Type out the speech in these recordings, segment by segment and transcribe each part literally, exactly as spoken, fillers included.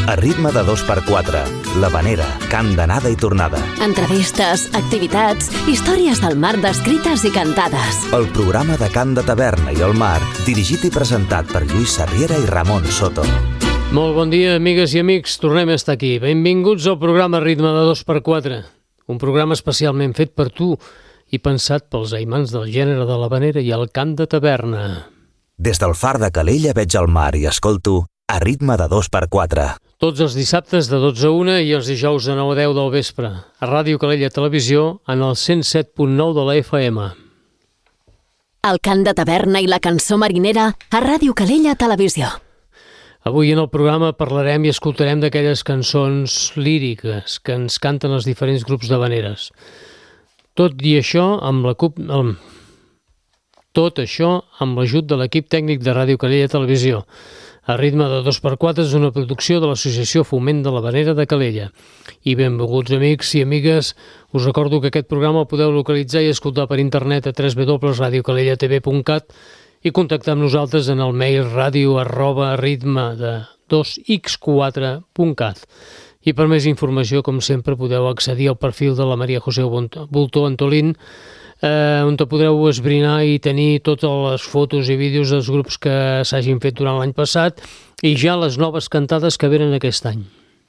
A ritme de dos per quatre, l'Havanera, cant d'anada i tornada. Entrevistes, activitats, històries del mar descrites i cantades. El programa de cant de taverna i el mar, dirigit i presentat per Lluís Sarriera i Ramon Soto. Molt bon dia, amigues i amics. Tornem a estar aquí. Benvinguts al programa Ritme de dos per quatre. Un programa especialment fet per tu i pensat pels aimants del gènere de l'havanera i el cant de taverna. Des del far de Calella veig el mar i escolto a ritme de dos per quatre. Tots els dissabtes de dotze a una i els dijous de nou a deu del vespre. A Ràdio Calella Televisió en el cent set punt nou de la F M. El cant de taverna i la cançó marinera a Ràdio Calella Televisió. Avui en el programa parlarem i escoltarem d'aquelles cançons líriques que ens canten els diferents grups d'havaneres. Tot i això, amb la CUP... Amb... Tot això amb l'ajut de l'equip tècnic de Ràdio Calella Televisió. A ritme de dos per quatre és una producció de l'Associació Foment de l'Havanera de Calella. I benvinguts amics i amigues, us recordo que aquest programa el podeu localitzar i escoltar per internet a w w w punt radio calella t v punt cat i contactar amb nosaltres en el mail radio arroba ritme de dos x quatre punt cat. I per més informació, com sempre, podeu accedir al perfil de la Maria José Bultó Antolín, eh, on te podreu esbrinar i tenir totes les fotos i vídeos dels grups que s'hagin fet durant l'any passat i ja les noves cantades que venen aquest any.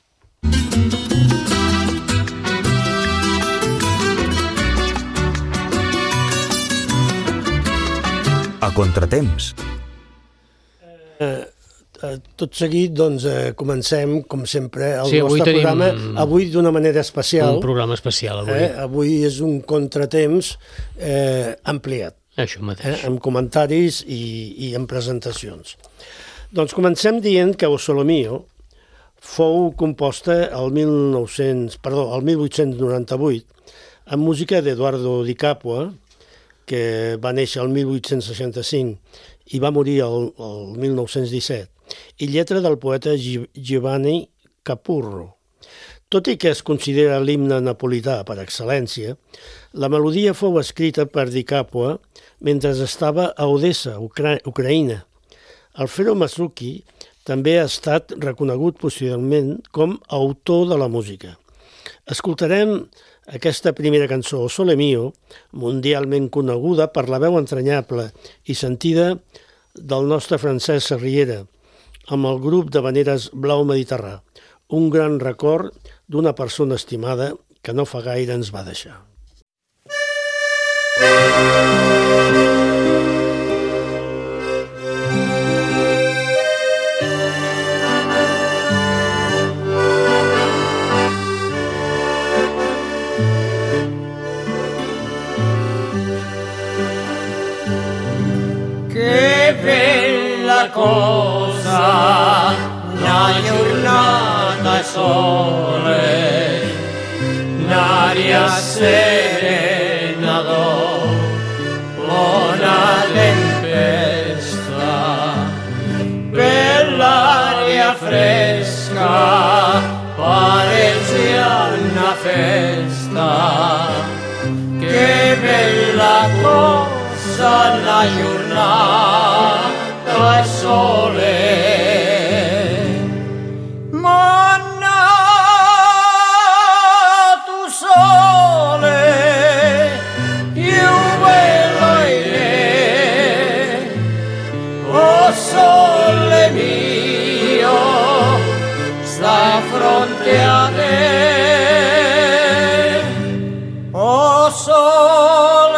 A contratemps. Eh, tot seguit, doncs, eh, comencem, com sempre, el Sí, avui nostre tenim programa, avui d'una manera especial. Un programa especial, avui. Eh, avui és un contratemps eh, ampliat, Això mateix. eh, amb comentaris i, i amb presentacions. Doncs comencem dient que O Sole Mio fou composta el, mil nou-cents, perdó, el mil vuit-cents noranta-vuit amb música d'Eduardo Di Capua, que va néixer el mil vuit-cents seixanta-cinc i va morir el, el mil nou-cents disset, i lletra del poeta Giovanni Capurro. Tot i que es considera l'himne napolità per excel·lència, la melodia fou escrita per Di Capua mentre estava a Odessa, Ucra Ucraïna. Alfredo Masucci també ha estat reconegut posteriorment com a autor de la música. Escoltarem aquesta primera cançó, O Sole Mio, mundialment coneguda per la veu entranyable i sentida del nostre Francesc Sarriera, amb el grup d'havaneres Blau Mediterrà, un gran record d'una persona estimada que no fa gaire ens va deixar. Che bella cosa, una giornata sole, un'aria serena dopo una tempesta, bell'aria fresca, parecchia una festa, che bella cosa la giornata e sole, ma nato sole più bello è, o sole mio sta fronte a te, o sole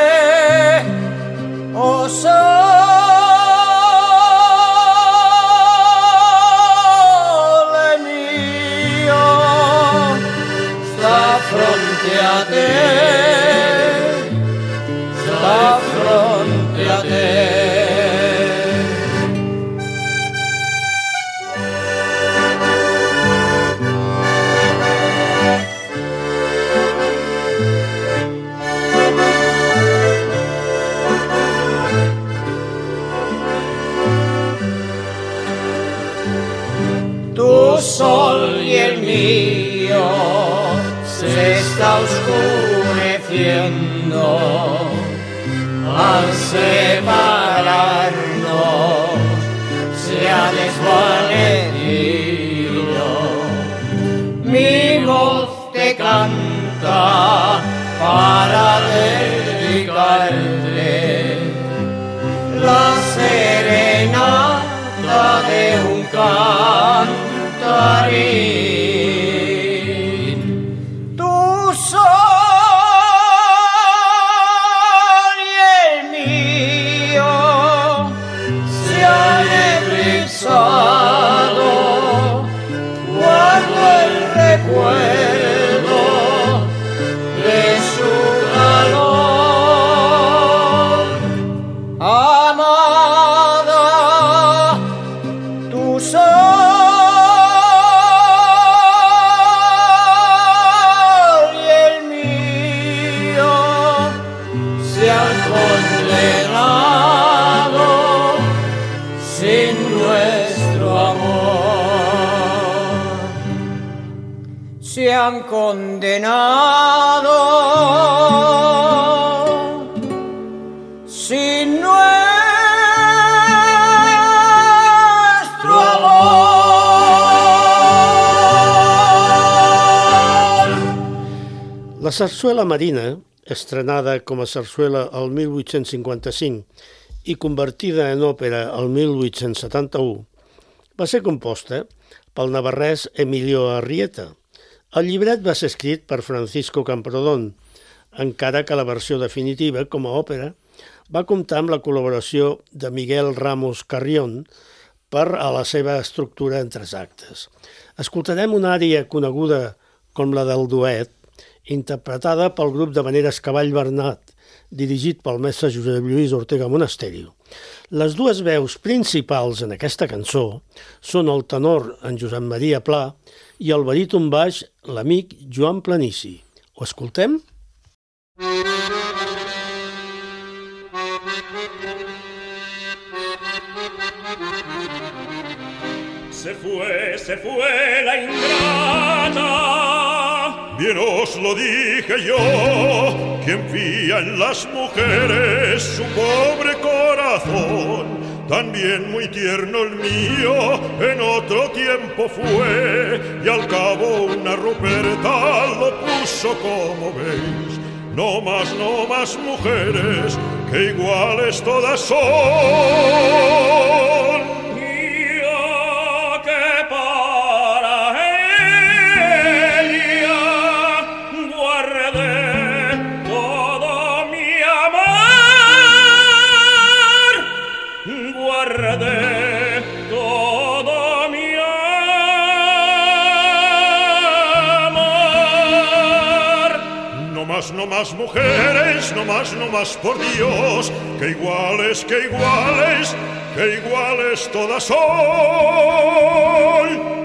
o sole mio sta fronte a te, sta fronte a te. Tu sol y el mío se está oscureciendo al separarnos, se ha desvanecido nuestro amor. Se han condenado sin nuestro amor. La sarsuela marina, estrenada com a sarsuela el mil vuit-cents cinquanta-cinc i convertida en òpera el mil vuit-cents setanta-u, va ser composta pel navarrès Emilio Arrieta. El llibret va ser escrit per Francisco Camprodon, encara que la versió definitiva, com a òpera, va comptar amb la col·laboració de Miguel Ramos Carrión per a la seva estructura en tres actes. Escoltarem una ària coneguda com la del duet, interpretada pel grup de Veneres Cavall Bernat, dirigit pel mestre Josep Lluís Ortega Monasterio. Les dues veus principals en aquesta cançó són el tenor en Josep Maria Pla i el baríton baix l'amic Joan Planici. Ho escoltem? Se fue, se fue la ingrata. Bien os lo dije yo, quien fía en las mujeres su pobre corazón, también muy tierno el mío en otro tiempo fue, y al cabo una Ruperta lo puso como veis. No más, no más mujeres, que iguales todas son. No más mujeres, no más, no más por Dios, que iguales, que iguales, que iguales todas son.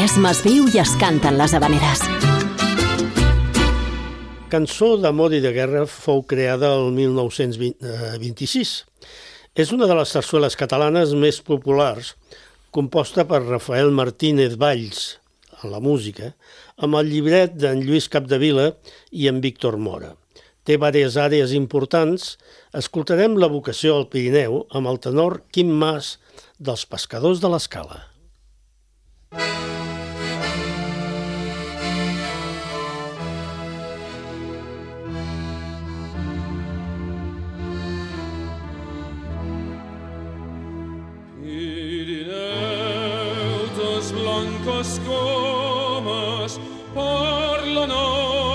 l'entusiasme es viu i es canten les havaneres. Cançó d'amor i de guerra fou creada el mil nou-cents vint-i-sis. És una de les sarsueles catalanes més populars, composta per Rafael Martínez Valls, en la música, amb el llibret d'en Lluís Capdevila i en Víctor Mora. Té diverses àrees importants. Escoltarem la vocació al Pirineu amb el tenor Quim Mas dels Pescadors de l'Escala. Blancas comes parlen a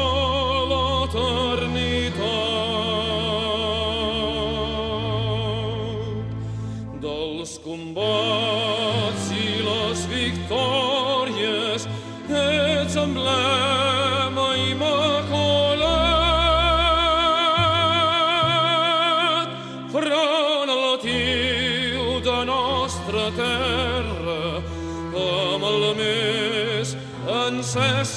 l'eternitat dels combats i les victòries. Ets emblema immaculat, front altiu de nostra terra, amb el més encès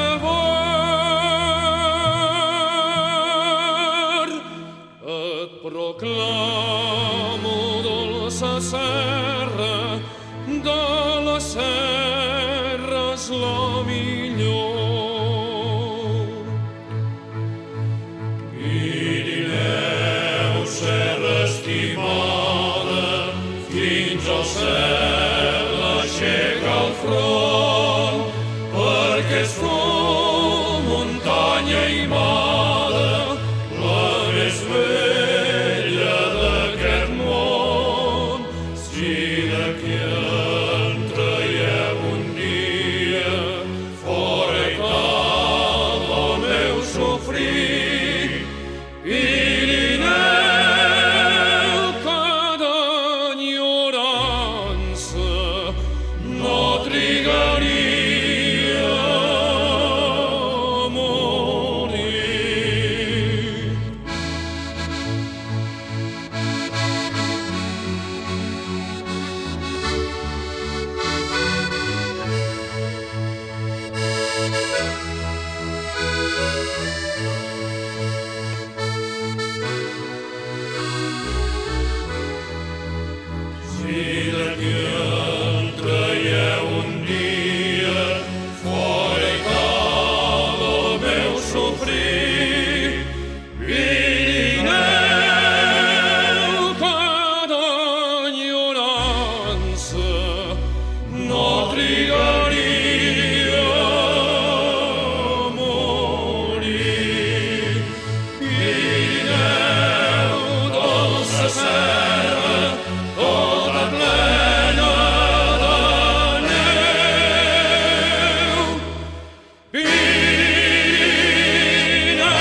fervor. Et proclamo dolça serra, de les serres la millor. Pirineu, serra estimada, fins al cel aixeca el front, perquè és front, muntanya i mare, la més bella d'aquest món. Si d'aquí en traieu un dia, fora i tal el meu sofrir, Pirineu, que d'enyorança no trigaria a morir. Si d'aquí en traieu un dia, fora i tal el meu sofrir, Pirineu, que d'enyorança no trigaria a morir. Pirineu, dolça serra, tota plena de neu. Pirineu.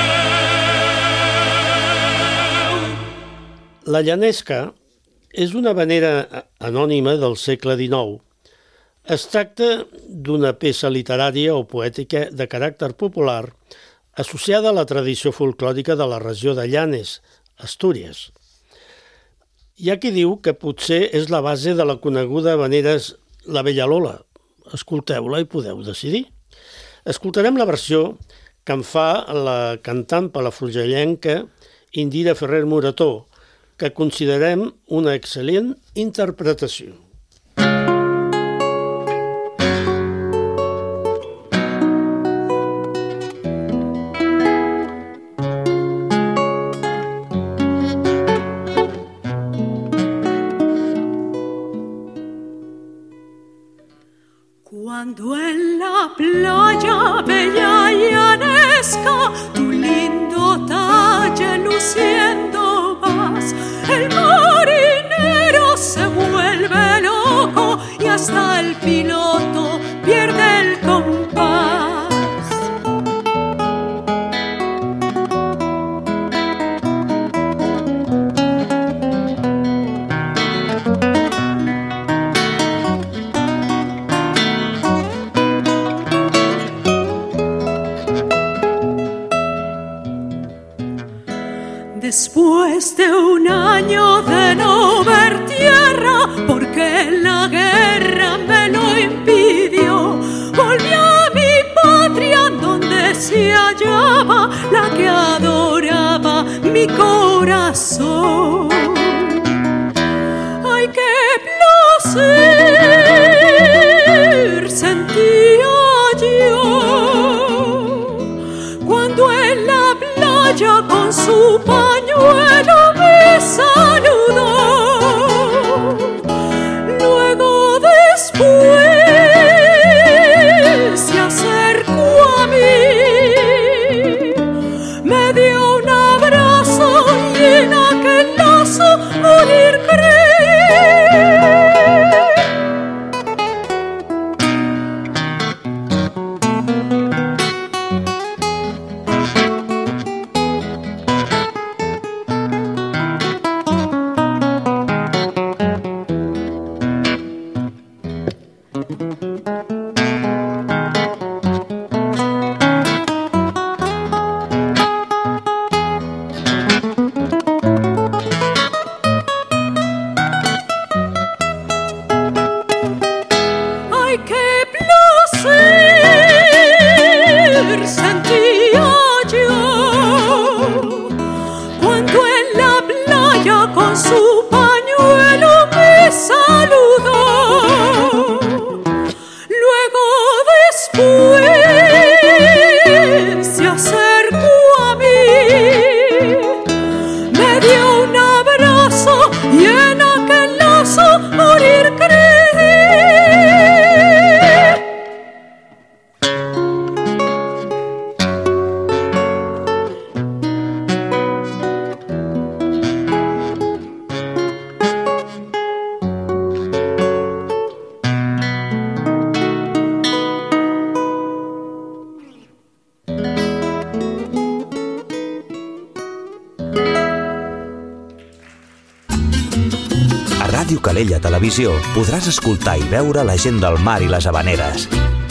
La llanesca és una havanera anònima del segle dinou. Es tracta d'una peça literària o poètica de caràcter popular associada a la tradició folclòrica de la regió de Llanes, Astúries. Hi ha qui diu que potser és la base de la coneguda havanera La Bella Lola. Escolteu-la i podeu decidir. Escoltarem la versió que en fa la cantant palafrugellenca Indira Ferrer Morató, que considerem una excel·lent interpretació. Cuando en la playa bella y llanesca tu lindo talle luciendo vas, el marinero se vuelve loco y hasta el piloto pierde el compás. Después de un año de no ver tierra, porque la guerra me lo impidió, hallaba, la que adoraba mi corazón. Ay, qué placer sentía yo cuando en la playa con su pañuelo me saludó. Luego después se acercó a mí, me dio un abrazo y en aquel lazo morir creí. Ràdio Calella Televisió podràs escoltar i veure la gent del mar i les habaneres.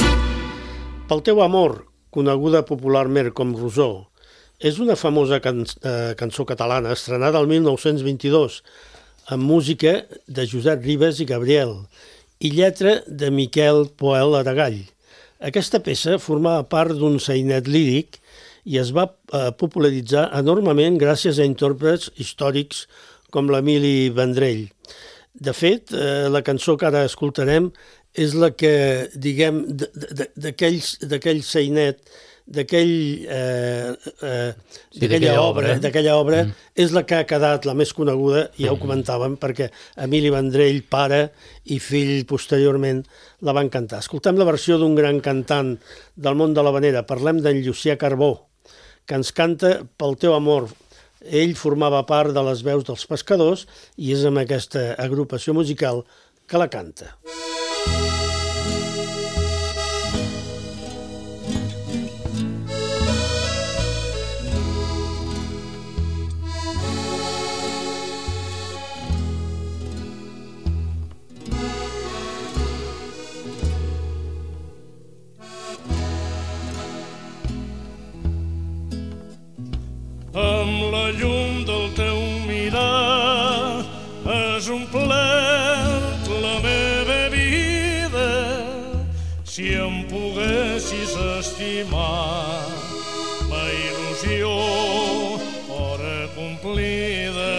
Pel teu amor, coneguda popularment com Rosó, és una famosa can eh, cançó catalana estrenada el mil nou-cents vint-i-dos amb música de Josep Ribes i Gabriel i lletra de Miquel Poel Aragall. Aquesta peça formava part d'un sainet líric i es va eh, popularitzar enormement gràcies a intèrprets històrics com l'Emili Vendrell. De fet, eh, la cançó que ara escoltarem és la que, diguem, d'aquell sainet, d'aquell, eh, eh, sí, d'aquella obra, d'aquella obra mm. és la que ha quedat la més coneguda, i ja ho comentàvem, perquè Emili Vendrell, pare i fill, posteriorment la van cantar. Escoltem la versió d'un gran cantant del món de l'havanera. Parlem d'en Llucià Carbó, que ens canta Pel teu amor. Ell formava part de les veus dels pescadors i és amb aquesta agrupació musical que la canta. Amb la llum del teu mirar has omplert la meva vida. Si em poguessis estimar, ma il·lusió fora complida.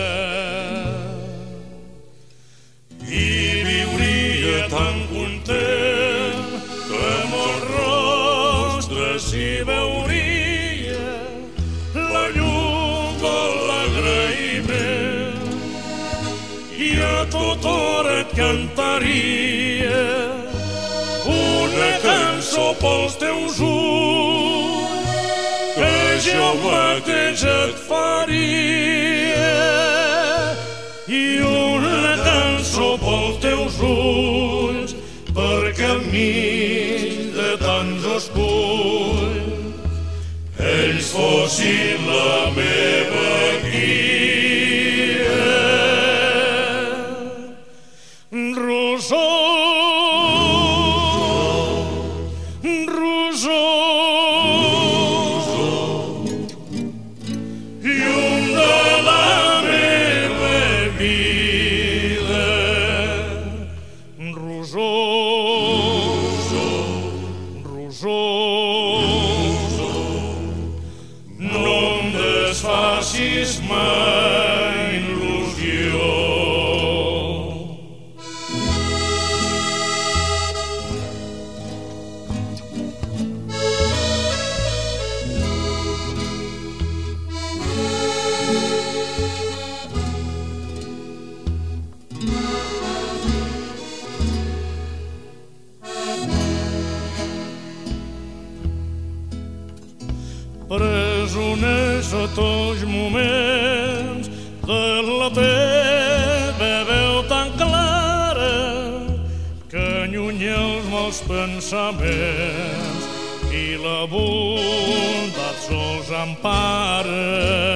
I viuria tan content que en el rostre s'hi veuria la llum de l'agraïment i a tota hora et cantaria una cançó pels teus ulls que jo mateix et faria, i una cançó pels teus ulls perquè enmig de tants esculls ells fossin la meva guia. Rosó, Rosó, llum de la meva vida. Rosó, Rosó, desfacis mai il·lusió. Presoners a tots moments de la teva veu tan clara que allunya els meus pensaments i la bondat sols empara.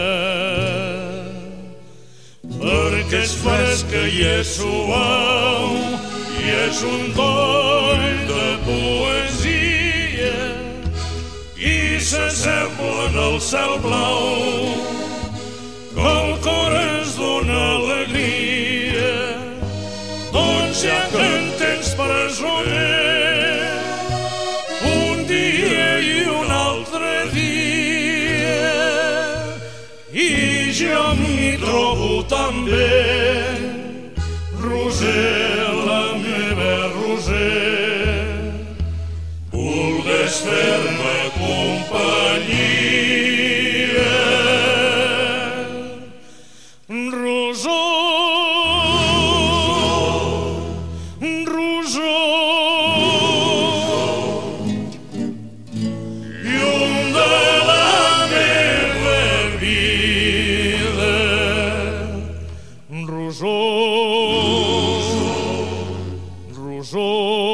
Perquè és fresca i és suau i és un doll de poesia i s'assemblen al cel blau que el cor ens dona alegria. Doncs ja que en tens presoner un dia i un altre dia i jo m'hi trobo tan bé, Roser, la meva Roser, vulgues fer-me companyia. Rosó, Rosó, llum de la meva vida. Rosó, Rosó,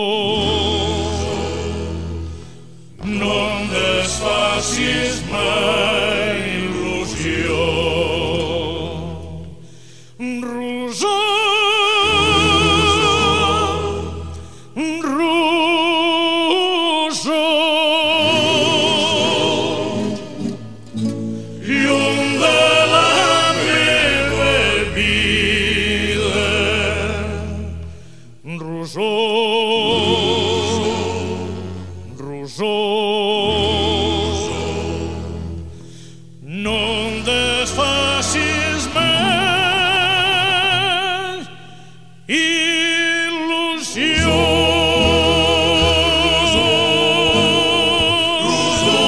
no em desfacis mai il·lusió. Rosó, Rosó, llum de la meva vida. Rosó, Rosó, no em desfacis mai il·lusió. Rosó,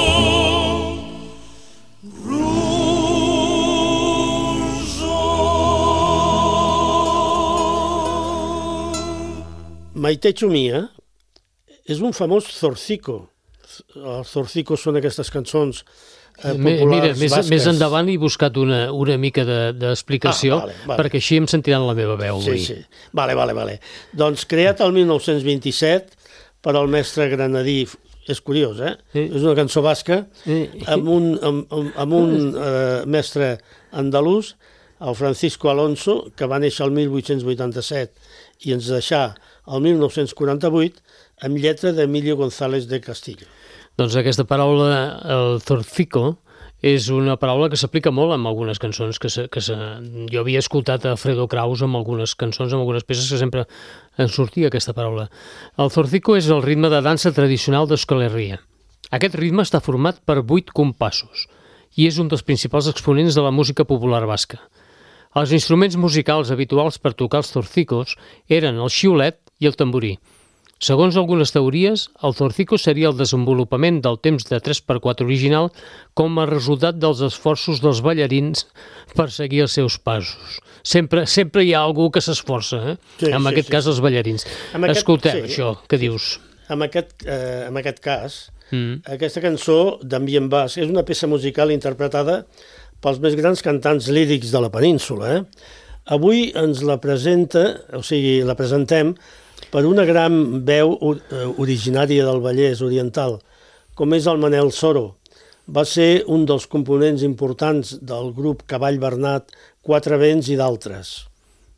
Maite Chumia és un famós zorzico. Els zorzicos són aquestes cançons eh, Mira, populars més, basques. més endavant he buscat una, una mica d'explicació, de, Ah, vale, vale. perquè així em sentiran la meva veu avui. Sí, sí. Vale, vale, vale. Doncs creat el mil nou-cents vint-i-set per al mestre granadí, és curiós, eh? Sí. És una cançó basca, Sí. amb un, amb, amb, amb un eh, mestre andalús, el Francisco Alonso, que va néixer el mil vuit-cents vuitanta-set i ens deixà el mil nou-cents quaranta-vuit, amb lletra d'Emilio González de Castillo. Doncs aquesta paraula, el zorzico, és una paraula que s'aplica molt en algunes cançons que, se, que se, jo havia escoltat a Fredo Kraus amb algunes cançons, amb algunes peces que sempre en sortia aquesta paraula. El zorzico és el ritme de dansa tradicional d'Euskal Herria. Aquest ritme està format per vuit compassos i és un dels principals exponents de la música popular basca. Els instruments musicals habituals per tocar els zorzicos eren el xiulet i el tamborí. Segons algunes teories, el zorzico seria el desenvolupament del temps de tres per quatre original com a resultat dels esforços dels ballarins per seguir els seus passos. Sempre, sempre hi ha algú que s'esforça, eh? Sí, en sí, aquest sí. cas els ballarins. En aquest- Escoltem sí. això, què dius? En aquest, eh, en aquest cas, Mm. aquesta cançó d'ambient basc és una peça musical interpretada pels més grans cantants lírics de la península. Eh? Avui ens la presenta, o sigui, la presentem per una gran veu or- eh, originària del Vallès Oriental, com és el Manel Soro. Va ser un dels components importants del grup Cavall Bernat, Quatre Vents i d'altres.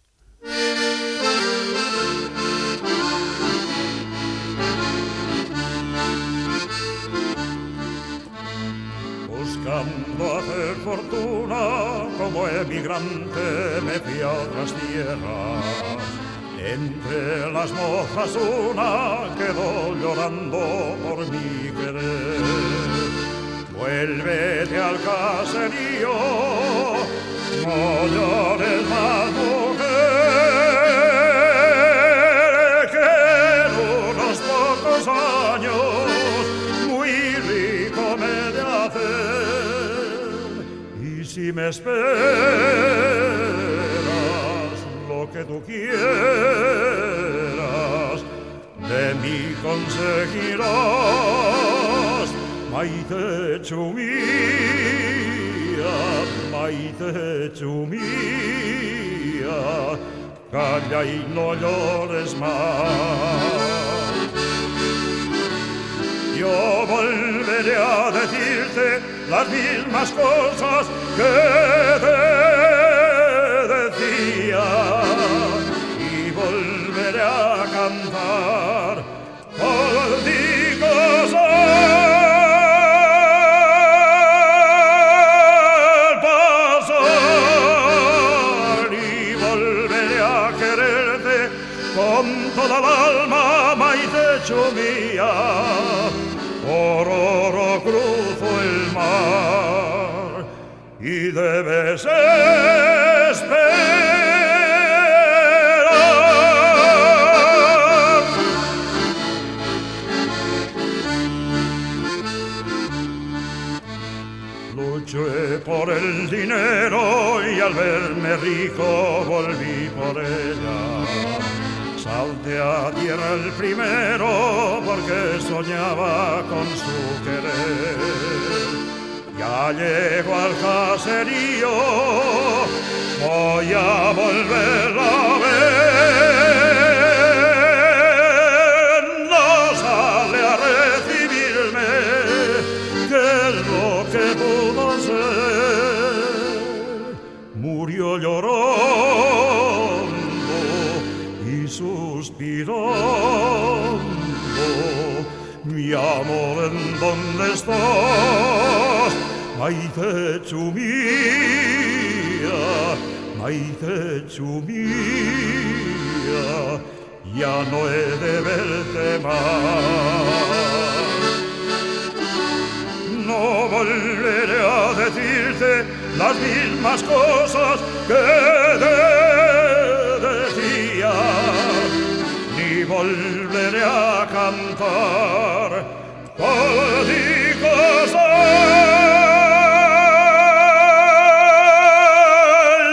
Buscando hacer fortuna como emigrante me fui a otras tierras. Entre las mozas una quedó llorando por mi querer. vuélvete al caserío, no llores más, mujer, que en unos pocos años muy rico me he de hacer. Y si me esperas lo que tú quieras, de mí conseguirás, maite chumía, maite chumía, calla y no llores más. Yo volveré a decirte las mismas cosas que te decía, y volveré a cantar políticos al pasar, y volveré a quererte con toda el alma, maitecho mía. Por oro cruzo el mar y debes esperar. Luché por el dinero y al verme rico volví por ella. Salte a tierra el primero porque soñaba con su querer. Ya llego al caserío, voy a volverla a ver. No sale a recibirme, ¿qué es lo que pudo ser? Murió llorando y suspirando, mi amor, ¿en dónde estás? Maite chumía, maite chumía, ya no he de verte más. No volveré a decirte las mismas cosas que te decía, ni volveré a cantar políticos al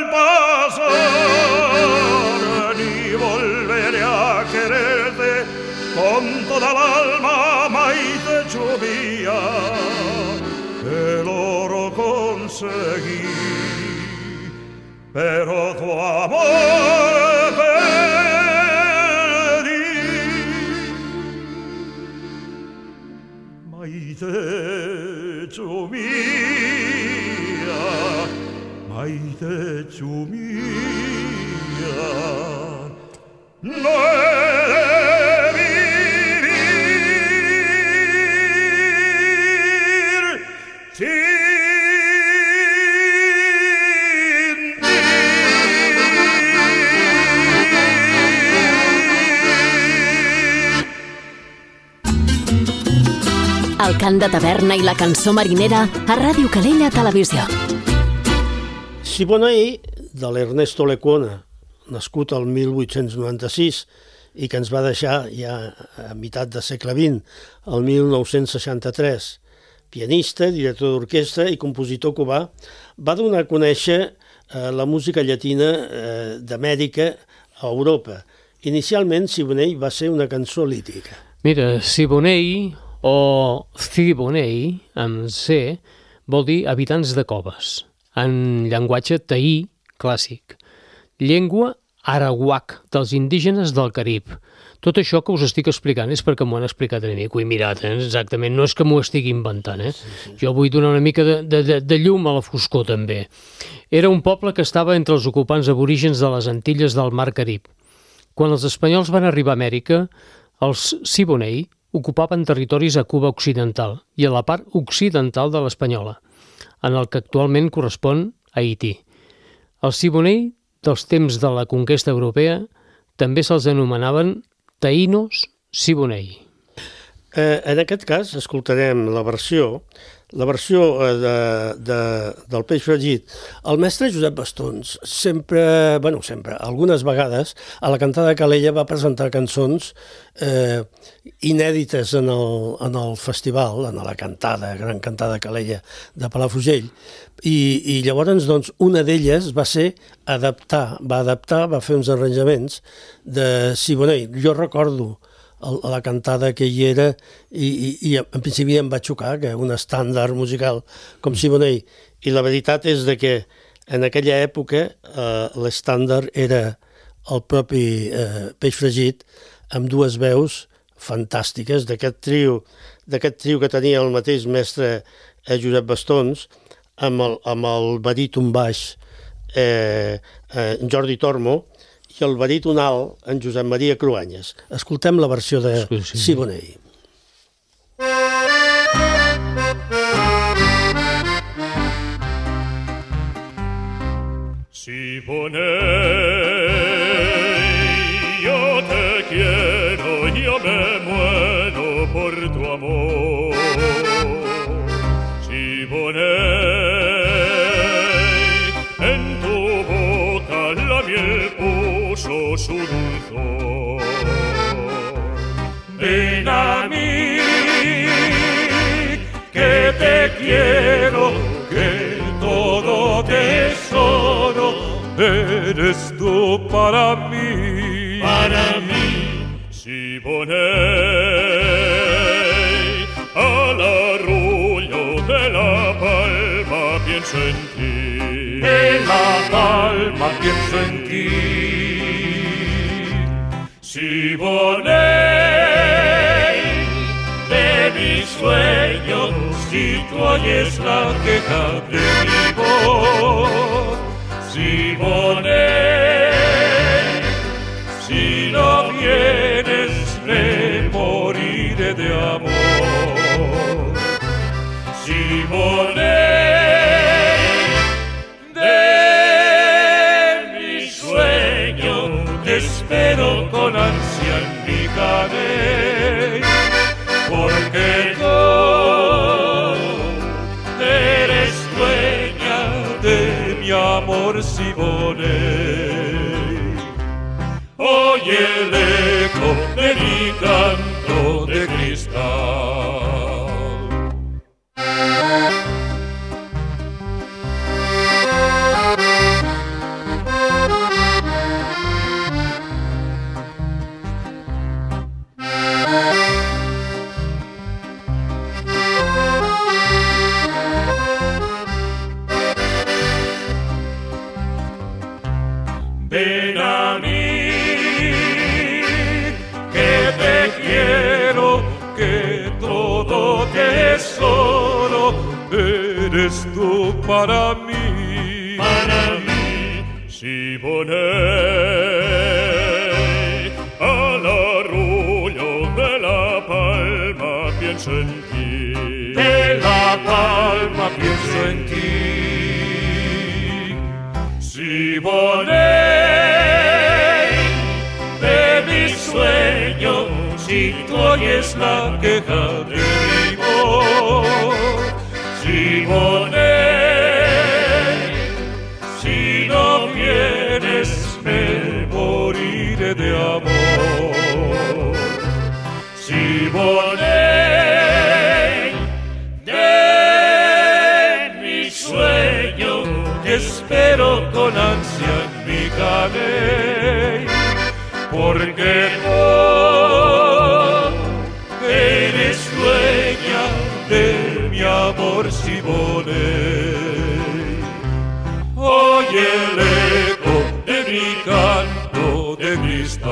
pasar, ni volveré a quererte con toda el alma, maite chumía. El oro conseguí, pero tu amor perdí. Maite chumía, maite chumía, no he de vivir sin El cant de taverna i la cançó marinera a Ràdio Calella Televisió. Siboney, de l'Ernesto Lecuona, nascut el mil vuit-cents noranta-sis i que ens va deixar ja a meitat del segle vint, el mil nou-cents seixanta-tres, pianista, director d'orquestra i compositor cubà, va donar a conèixer eh, la música llatina eh, d'Amèrica a Europa. Inicialment, Siboney va ser una cançó lírica. Mira, Siboney o Thiboney, amb C, vol dir habitants de coves, en llenguatge taí clàssic. Llengua arawak, dels indígenes del Carib. Tot això que us estic explicant és perquè m'ho han explicat a mi, que ho he mirat, eh? Exactament, no és que m'ho estigui inventant. Eh? Sí, sí. Jo vull donar una mica de, de, de llum a la foscor, també. Era un poble que estava entre els ocupants aborígens de les Antilles del Mar Carib. Quan els espanyols van arribar a Amèrica, els Siboney ocupaven territoris a Cuba occidental i a la part occidental de l'Espanyola, en el que actualment correspon a Haití. Els Siboney, dels temps de la conquesta europea, també se'ls anomenaven Taïnos Siboney. Eh, en aquest cas escoltarem la versió la versió de, de, del Peix Fregit, el mestre Josep Bastons sempre, bueno, sempre, algunes vegades, a la cantada de Calella va presentar cançons eh, inèdites en el, en el festival, en la cantada, gran cantada de Calella de Palafrugell, i, i llavors doncs, una d'elles va ser adaptar, va adaptar, va fer uns arranjaments de Siboney. Jo recordo a la cantada que hi era i, i, i en principi em va xocar que un estàndard musical com Siboney, i la veritat és de que en aquella època eh, l'estàndard era el propi eh, Peix Fregit amb dues veus fantàstiques d'aquest trio, d'aquest trio que tenia el mateix mestre eh, Josep Bastons amb el, amb el baríton baix eh, eh, Jordi Tormo i el baríton alt, en Josep Maria Cruanyes. Escoltem la versió de Siboney. Siboney, yo te quiero, yo me muero por tu amor. Siboney, en tu boca la miel puso su dulzor. Ven a mí, que te quiero, que todo tesoro eres tú para mí. Para mí, Siboney, al arrullo de la palma pienso en ti. En la palma pienso en ti. Siboney, de mis sueños, si tú oyes la queja de mi voz. Siboney, si no vienes me moriré de amor. Siboney, de mi sueño te espero con ansia en mi caney, porque tú eres dueña de mi amor, Siboney. Oye el eco de mi canto de cristal. Ven a mí, que te quiero, que todo tesoro eres tú para mí. Para mí, Siboney, al arrullo de la palma pienso en ti. De la palma pienso en ti. Siboney, sueño, si tú oyes la queja de mi voz. Siboney, si no vienes me moriré de amor. Siboney, de mi sueño te espero con ansia en mi caney, porque tú eres dueña de mi amor, Siboney. Oye el eco de mi canto de cristal.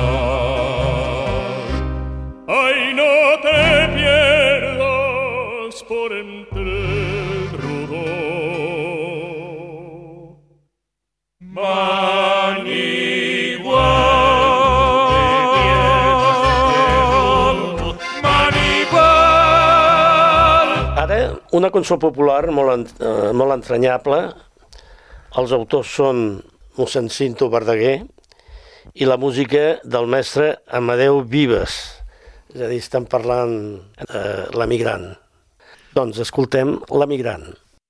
Ay, no te pierdas por entre el rudo manigual. Ara, una cançó popular molt, eh, molt entranyable. Els autors són mossèn Cinto Verdaguer i la música del mestre Amadeu Vives. És a dir, estan parlant de l'emigrant. Doncs escoltem L'emigrant.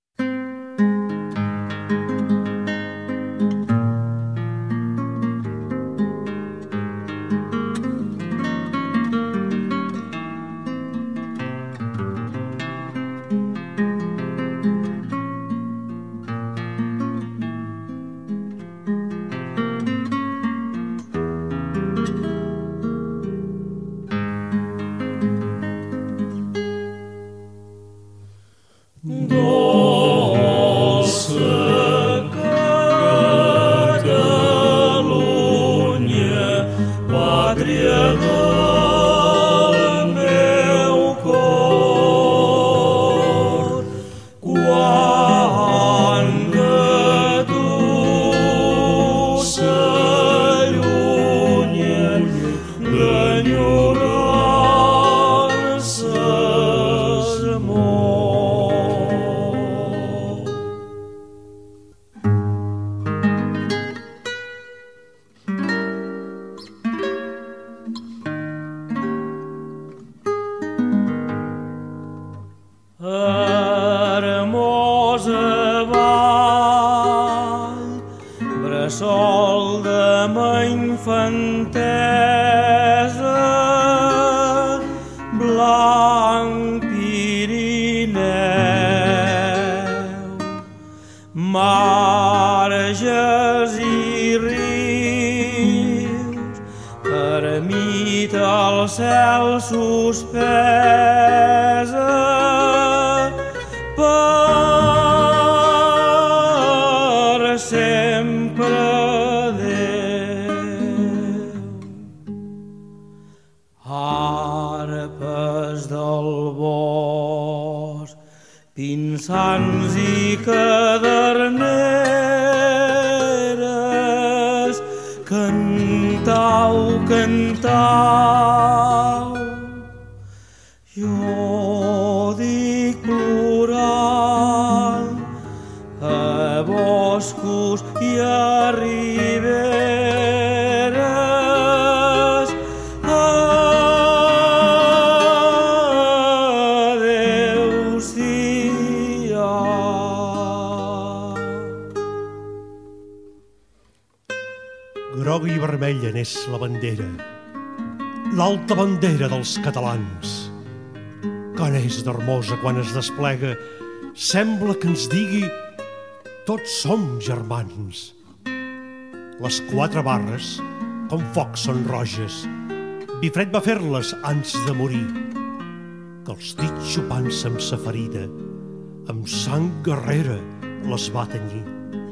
Groga i vermella n'és la bandera, l'alta bandera dels catalans, que n'és d'hermosa quan es desplega, sembla que ens digui tots som germans. Les quatre barres, com foc, són roges. Bifred va fer-les abans de morir, que els dits xupant-se amb sa ferida, amb sang guerrera les va tenyir.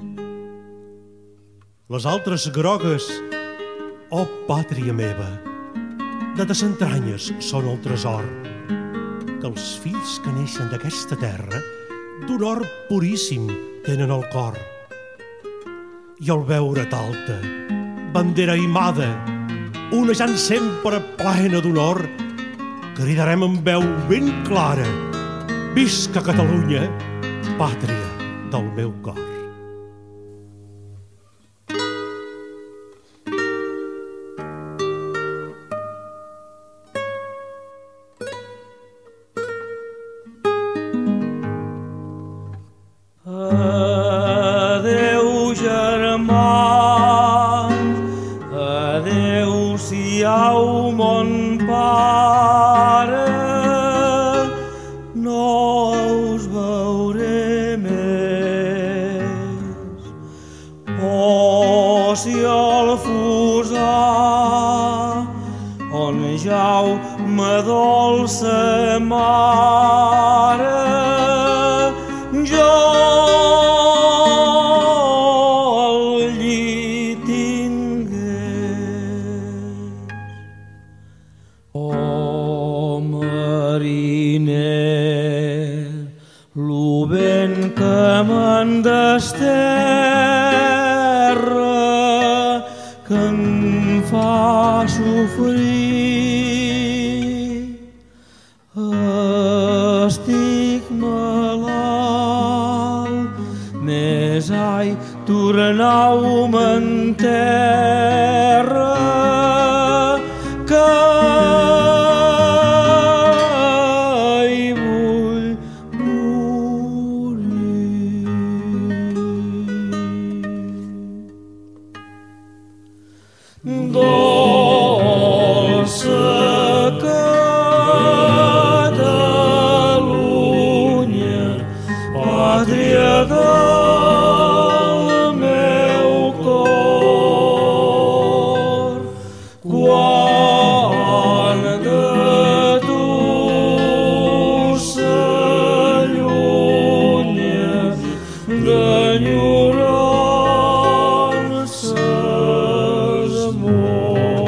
Les altres grogues, oh pàtria meva, de tes entranyes són el tresor, que els fills que neixen d'aquesta terra d'un or puríssim tenen el cor. I al veure t'alta, bandera aimada, onejant sempre plena d'honor, cridarem amb veu ben clara: visca Catalunya, pàtria del meu cor. d'enyorances amor.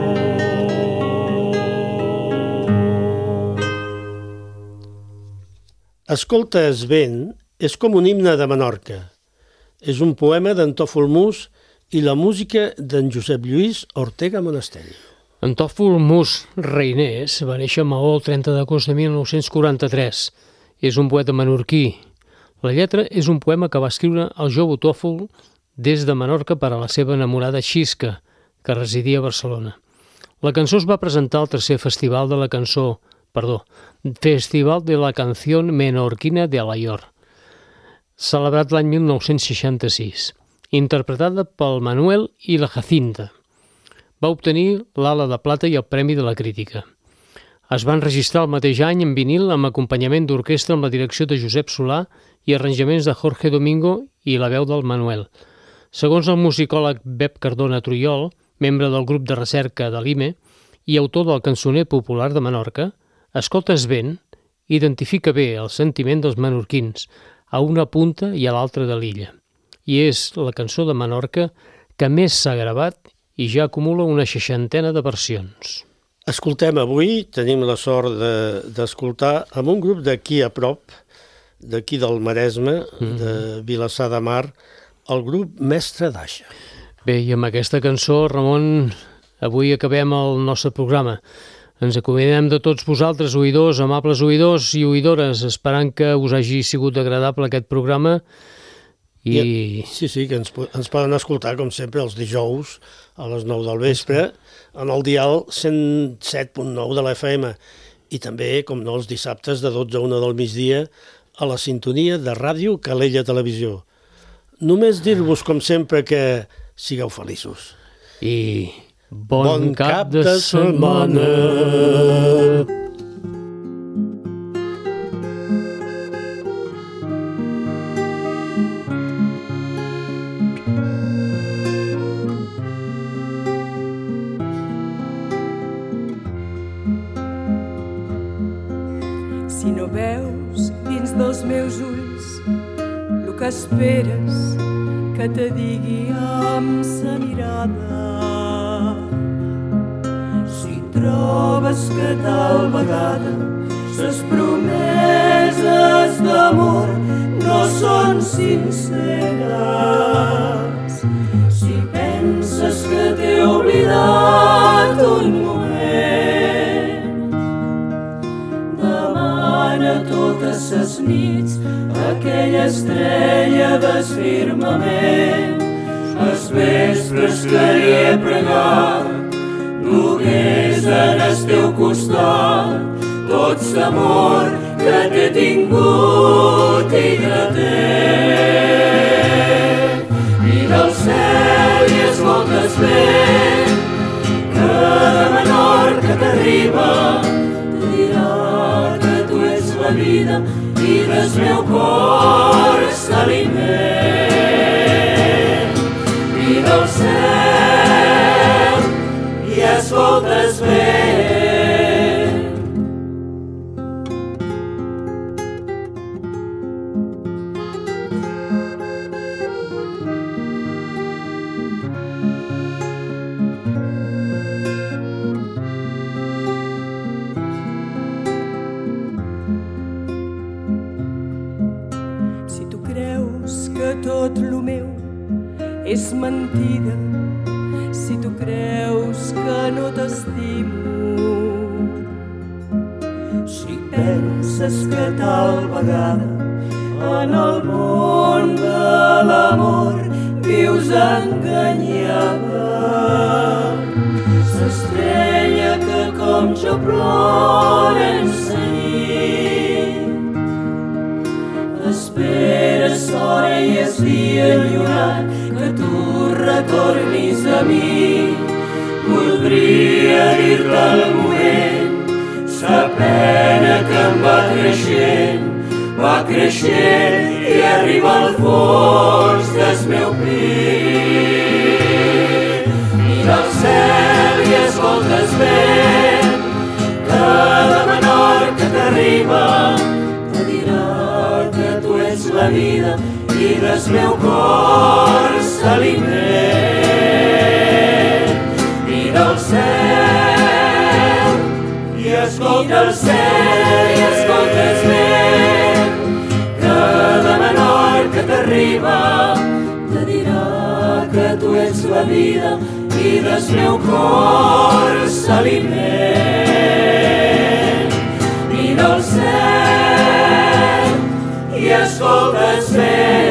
Escoltes vent és com un himne de Menorca. És un poema d'en Tòfol i la música d'en Josep Lluís Ortega Monastell. En Tòfol Mus Reinés va néixer a Maó el trenta d'agost de mil nou-cents quaranta-tres. És un poeta menorquí. La lletra és un poema que va escriure el jove Tòfol des de Menorca per a la seva enamorada Xisca, que residia a Barcelona. La cançó es va presentar al tercer festival de la cançó, perdó, Festival de la Canción Menorquina de Alaior, celebrat l'any mil nou-cents seixanta-sis, interpretada pel Manuel i la Jacinta. Va obtenir l'Ala de Plata i el Premi de la Crítica. Es van registrar el mateix any en vinil amb acompanyament d'orquestra amb la direcció de Josep Solà i arranjaments de Jorge Domingo i la veu del Manuel. Segons el musicòleg Bep Cardona Trujol, membre del grup de recerca de l'I M E i autor del cançoner popular de Menorca, Escoltes vent identifica bé el sentiment dels menorquins a una punta i a l'altra de l'illa. I és la cançó de Menorca que més s'ha gravat i ja acumula una seixantena de versions. Escoltem avui, tenim la sort d'escoltar de, amb un grup d'aquí a prop, d'aquí del Maresme, mm-hmm. de Vilassar de Mar, el grup Mestre d'Aixa. Bé, i amb aquesta cançó, Ramon, avui acabem el nostre programa. Ens acomiadem de tots vosaltres, oïdors, amables oïdors i oïdores, esperant que us hagi sigut agradable aquest programa. I... I sí, sí, que ens, ens poden escoltar, com sempre, els dijous a les nou del vespre, en el dial cent set punt nou de l'F M i també, com no, els dissabtes de dotze a una del migdia a la sintonia de Ràdio Calella Televisió. Només dir-vos, com sempre, que sigueu feliços. I bon, bon cap, cap de, de setmana! setmana. Si no veus dins dels meus ulls el que esperes que te digui amb sa mirada, si trobes que tal vegada ses promeses d'amor no són sinceres, si penses que t'he oblidat un moment, totes ses nits aquella estrella del firmament, els vespres que li he pregat dugués en el teu costat tot l'amor que t'he tingut i que té. Mira el cel i escoltes vent que de Menorca t'arriba, la vida i del meu cor s'aliment. Mira el cel i escoltes vent. Tot lo meu és mentida, si tu creus que no t'estimo, si penses que tal vegada en el món de l'amor vius enganyada, s'estrella que com jo plora en sa nit, esperes hora i es dia enyorant que tu retornis a mi. Voldria dir-te al moment sa pena que em va creixent, va creixent i arriba al fons del meu pit. Mira el cel i escoltes vent que de Menorca t'arriba, te dirà que tu ets la vida i del meu cor s'aliment. Mira el cel i escolta el cel i escoltes vent. Cada menor que t'arriba te dirà que tu ets la vida i del meu cor s'aliment. Mira el cel i escolta el vent.